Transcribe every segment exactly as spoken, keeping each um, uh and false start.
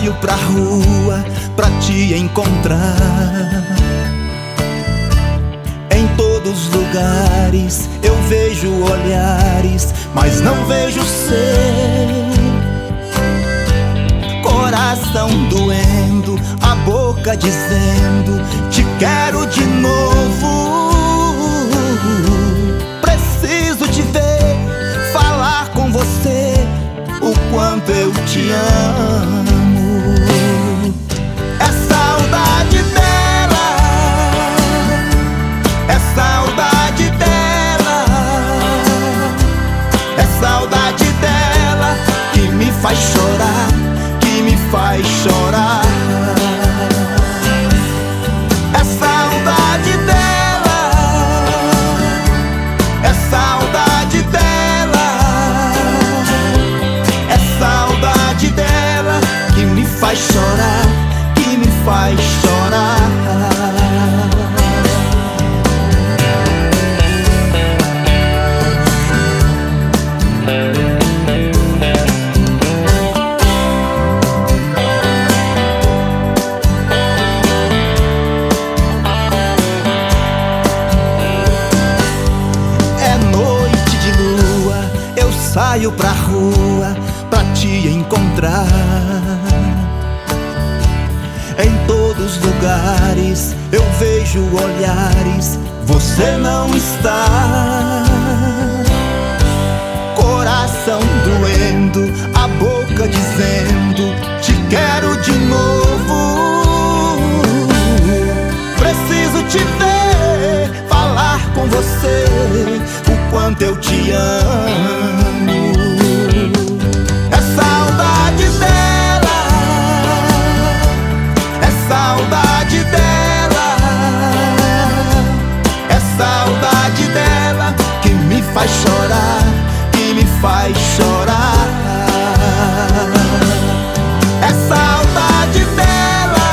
saio pra rua pra te encontrar. Em todos os lugares eu vejo olhares, mas não vejo seu. Coração doendo, a boca dizendo te quero de novo. Preciso te ver, falar com você o quanto eu te amo. É saudade dela, é saudade dela, é saudade dela que me faz chorar, que me faz chorar. É saudade dela, é saudade dela, é saudade dela que me faz chorar, que me faz chorar. Saio pra rua pra te encontrar. Em todos os lugares eu vejo olhares, você não está. Coração doendo, a boca dizendo te quero de novo. Preciso te ver, falar com você o quanto eu te amo. É saudade dela, é saudade dela, é saudade dela que me faz chorar, que me faz chorar. É saudade dela,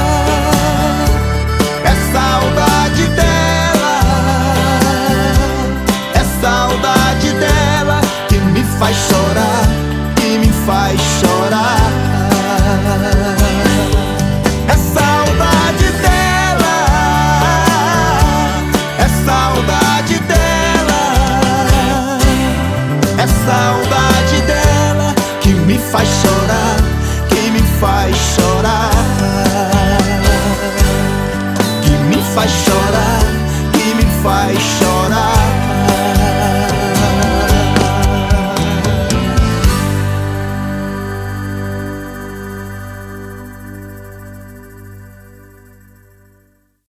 é saudade dela, é saudade dela que me faz chorar, que me faz chorar. É saudade dela, é saudade dela, é saudade dela que me faz chorar,